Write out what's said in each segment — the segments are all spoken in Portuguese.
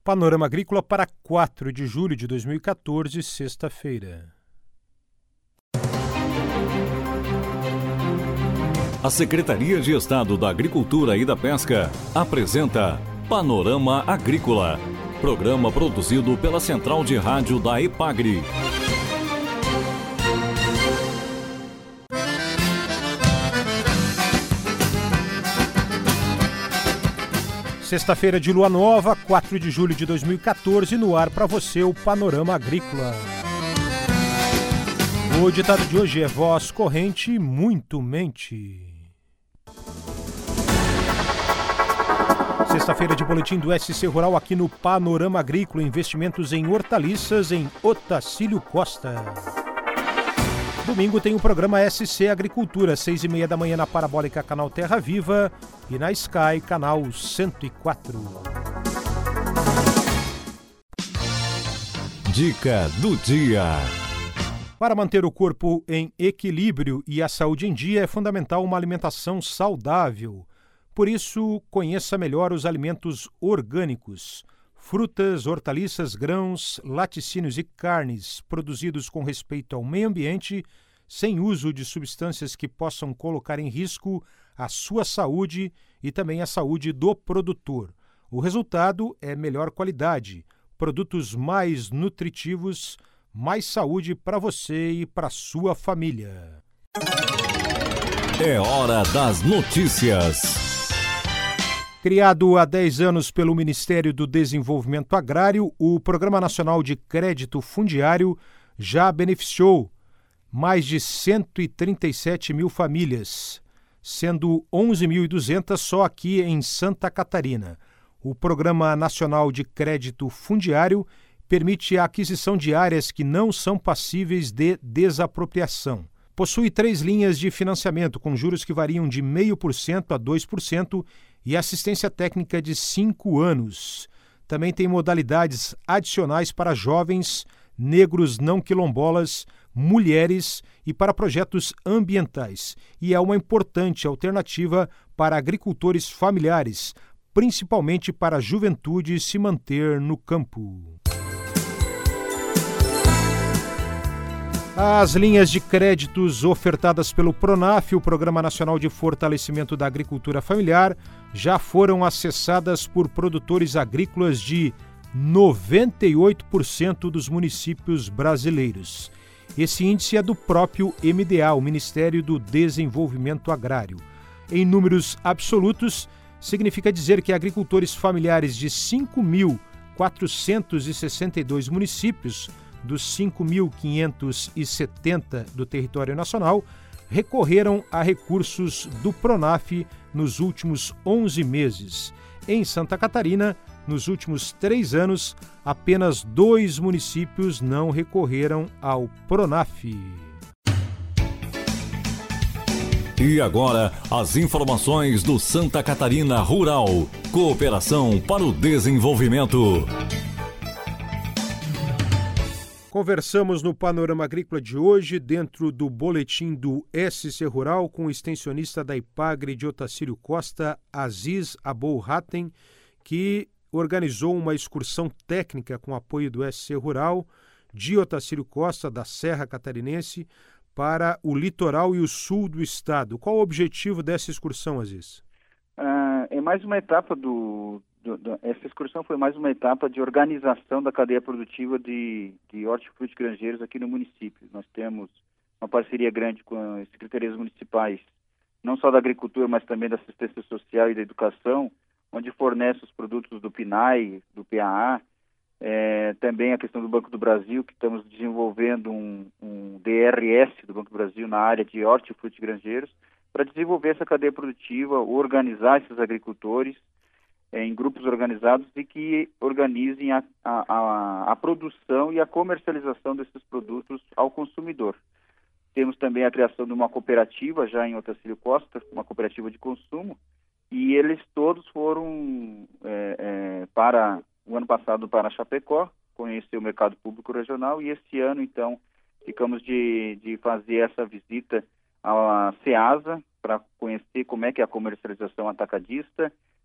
Panorama Agrícola para 4 de julho de 2014, sexta-feira. A Secretaria de Estado da Agricultura e da Pesca apresenta Panorama Agrícola, programa produzido pela Central de Rádio da EPAGRE. Sexta-feira de lua nova, 4 de julho de 2014, no ar para você o Panorama Agrícola. O ditado de hoje é voz corrente, muito mente. Sexta-feira de boletim do SC Rural aqui no Panorama Agrícola, investimentos em hortaliças em Otacílio Costa. Domingo tem o programa SC Agricultura, 6h30 da manhã na Parabólica Canal Terra Viva e na Sky, Canal 104. Dica do dia. Para manter o corpo em equilíbrio e a saúde em dia, é fundamental uma alimentação saudável. Por isso, conheça melhor os alimentos orgânicos. Frutas, hortaliças, grãos, laticínios e carnes produzidos com respeito ao meio ambiente, sem uso de substâncias que possam colocar em risco a sua saúde e também a saúde do produtor. O resultado é melhor qualidade, produtos mais nutritivos, mais saúde para você e para sua família. É hora das notícias. Criado há 10 anos pelo Ministério do Desenvolvimento Agrário, o Programa Nacional de Crédito Fundiário já beneficiou mais de 137 mil famílias, sendo 11.200 só aqui em Santa Catarina. O Programa Nacional de Crédito Fundiário permite a aquisição de áreas que não são passíveis de desapropriação. Possui 3 linhas de financiamento com juros que variam de 0,5% a 2% e assistência técnica de 5 anos. Também tem modalidades adicionais para jovens, negros não quilombolas, mulheres e para projetos ambientais. E é uma importante alternativa para agricultores familiares, principalmente para a juventude se manter no campo. As linhas de créditos ofertadas pelo PRONAF, o Programa Nacional de Fortalecimento da Agricultura Familiar, já foram acessadas por produtores agrícolas de 98% dos municípios brasileiros. Esse índice é do próprio MDA, o Ministério do Desenvolvimento Agrário. Em números absolutos, significa dizer que agricultores familiares de 5.462 municípios dos 5.570 do território nacional, recorreram a recursos do PRONAF nos últimos 11 meses. Em Santa Catarina, nos últimos 3 anos, apenas 2 municípios não recorreram ao PRONAF. E agora, as informações do Santa Catarina Rural. Cooperação para o Desenvolvimento. Conversamos no Panorama Agrícola de hoje, dentro do boletim do SC Rural, com o extensionista da EPAGRE de Otacílio Costa, Aziz Abou Hatem, que organizou uma excursão técnica com apoio do SC Rural de Otacílio Costa, da Serra Catarinense, para o litoral e o sul do estado. Qual o objetivo dessa excursão, Aziz? É mais uma etapa essa excursão foi mais uma etapa de organização da cadeia produtiva de hortifruti granjeiros aqui no município. Nós temos uma parceria grande com as secretarias municipais, não só da agricultura, mas também da assistência social e da educação, onde fornece os produtos do PNAE, do PAA, também a questão do Banco do Brasil, que estamos desenvolvendo um DRS do Banco do Brasil na área de hortifruti granjeiros, para desenvolver essa cadeia produtiva, organizar esses agricultores em grupos organizados e que organizem a produção e a comercialização desses produtos ao consumidor. Temos também a criação de uma cooperativa já em Otacílio Costa, uma cooperativa de consumo, e eles todos foram para o ano passado para Chapecó, conhecer o mercado público regional, e esse ano, então, ficamos de fazer essa visita à Ceasa para conhecer como é que é a comercialização atacadista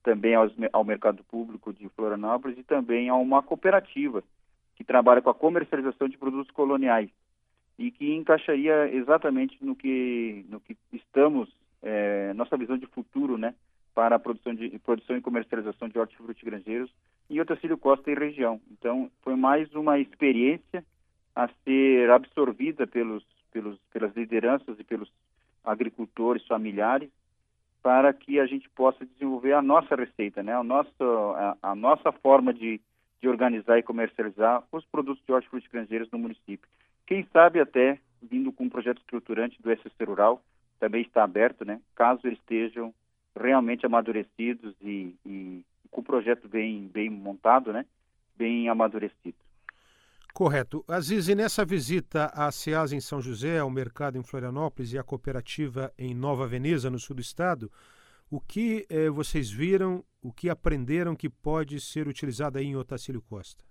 também ao mercado público de Florianópolis e também a uma cooperativa que trabalha com a comercialização de produtos coloniais e que encaixaria exatamente no que estamos, nossa visão de futuro, né, para a produção e comercialização de hortifruti granjeiros em Otacílio Costa e região. Então, foi mais uma experiência a ser absorvida pelas lideranças e pelos agricultores familiares para que a gente possa desenvolver a nossa receita, né? A nossa forma de organizar e comercializar os produtos de hortifruti granjeiros no município. Quem sabe até, vindo com um projeto estruturante do SCC Rural, também está aberto, né? Caso eles estejam realmente amadurecidos e com o projeto bem montado, né? Bem amadurecido. Correto. Aziz, e nessa visita à Ceasa em São José, ao mercado em Florianópolis e à cooperativa em Nova Veneza, no sul do estado, o que vocês viram, o que aprenderam que pode ser utilizado aí em Otacílio Costa?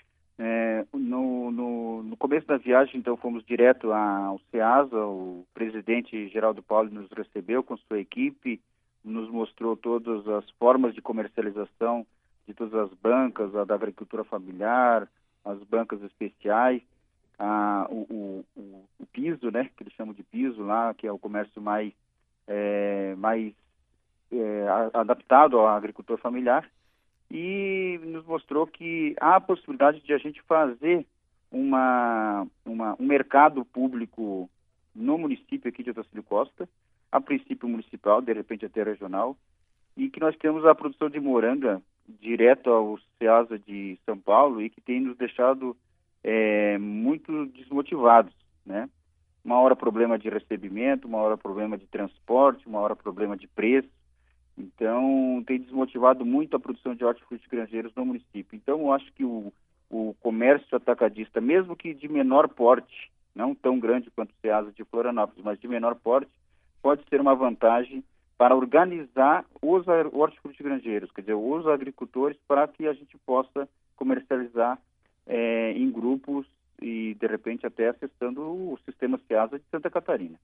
No começo da viagem, então, fomos direto ao Ceasa. O presidente Geraldo Paulo nos recebeu com sua equipe, nos mostrou todas as formas de comercialização de todas as bancas, a da agricultura familiar, as bancas especiais, o piso, né, que eles chamam de piso lá, que é o comércio mais adaptado ao agricultor familiar, e nos mostrou que há a possibilidade de a gente fazer um mercado público no município aqui de Otacílio Costa, a princípio municipal, de repente até regional, e que nós temos a produção de moranga direto ao Ceasa de São Paulo e que tem nos deixado muito desmotivados, né? Uma hora problema de recebimento, uma hora problema de transporte, uma hora problema de preço. Então, tem desmotivado muito a produção de hortifruti granjeiros no município. Então, eu acho que o comércio atacadista, mesmo que de menor porte, não tão grande quanto o Ceasa de Florianópolis, mas de menor porte, pode ser uma vantagem para organizar os hortifruti granjeiros, quer dizer, os agricultores, para que a gente possa comercializar em grupos e, de repente, até acessando o sistema Ceasa de Santa Catarina.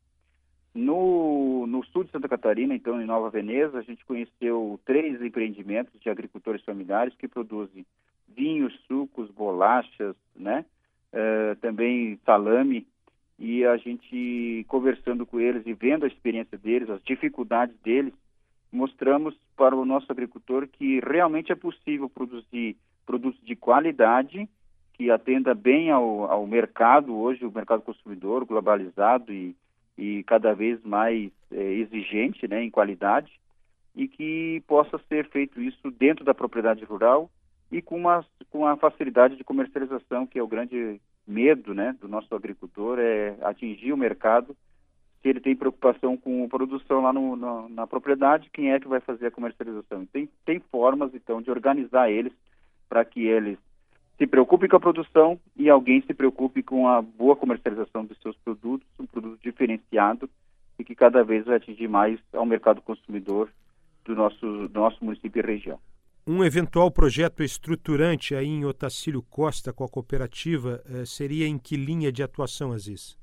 No sul de Santa Catarina, então, em Nova Veneza, a gente conheceu 3 empreendimentos de agricultores familiares que produzem vinhos, sucos, bolachas, né? Também salame. E a gente, conversando com eles e vendo a experiência deles, as dificuldades deles, mostramos para o nosso agricultor que realmente é possível produzir produtos de qualidade, que atenda bem ao mercado hoje, o mercado consumidor globalizado e cada vez mais exigente, né, em qualidade, e que possa ser feito isso dentro da propriedade rural e com a facilidade de comercialização, que é o grande medo, né, do nosso agricultor, é atingir o mercado. Se ele tem preocupação com a produção lá na propriedade, quem é que vai fazer a comercialização? Tem formas, então, de organizar eles para que eles se preocupem com a produção e alguém se preocupe com a boa comercialização dos seus produtos, um produto diferenciado e que cada vez vai atingir mais ao mercado consumidor do nosso município e região. Um eventual projeto estruturante aí em Otacílio Costa com a cooperativa seria em que linha de atuação, Aziz?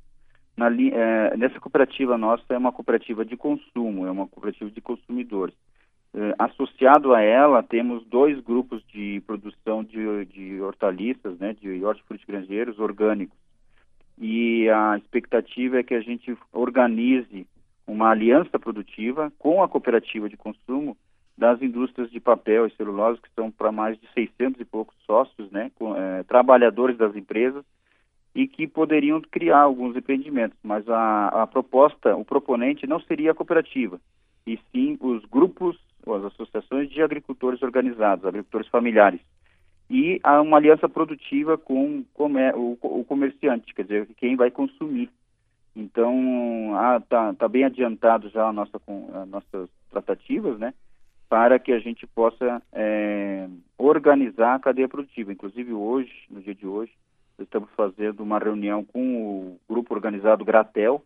Nessa cooperativa nossa é uma cooperativa de consumo, é uma cooperativa de consumidores. Associado a ela, temos 2 grupos de produção de hortaliças, né, de hortifruti granjeiros orgânicos. E a expectativa é que a gente organize uma aliança produtiva com a cooperativa de consumo das indústrias de papel e celulose, que são para mais de 600 e poucos sócios, né, trabalhadores das empresas, e que poderiam criar alguns empreendimentos. Mas a proposta, o proponente não seria a cooperativa, e sim os grupos, as associações de agricultores organizados, agricultores familiares. E há uma aliança produtiva com o comerciante, quer dizer, quem vai consumir. Então, tá bem adiantado já as nossas tratativas, né, para que a gente possa organizar a cadeia produtiva. Inclusive hoje, no dia de hoje, estamos fazendo uma reunião com o grupo organizado Gratel,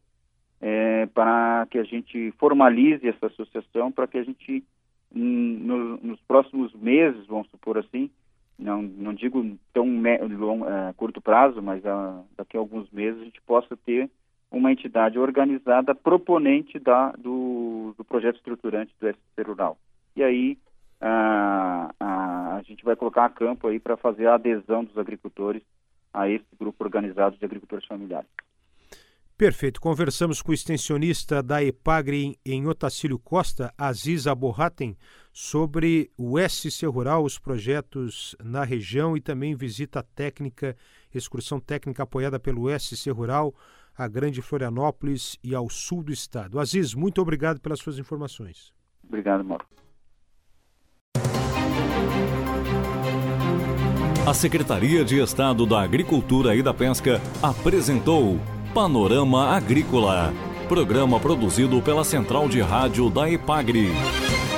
para que a gente formalize essa associação, para que a gente, nos próximos meses, vamos supor assim, não digo tão curto prazo, mas daqui a alguns meses a gente possa ter uma entidade organizada proponente do projeto estruturante do SCC Rural. E aí a gente vai colocar a campo aí para fazer a adesão dos agricultores a esse grupo organizado de agricultores familiares. Perfeito. Conversamos com o extensionista da EPAGRE em Otacílio Costa, Aziz Aborratem, sobre o SC Rural, os projetos na região e também visita técnica, excursão técnica apoiada pelo SC Rural, a Grande Florianópolis e ao sul do estado. Aziz, muito obrigado pelas suas informações. Obrigado, Mauro. A Secretaria de Estado da Agricultura e da Pesca apresentou Panorama Agrícola, programa produzido pela Central de Rádio da EPAGRE.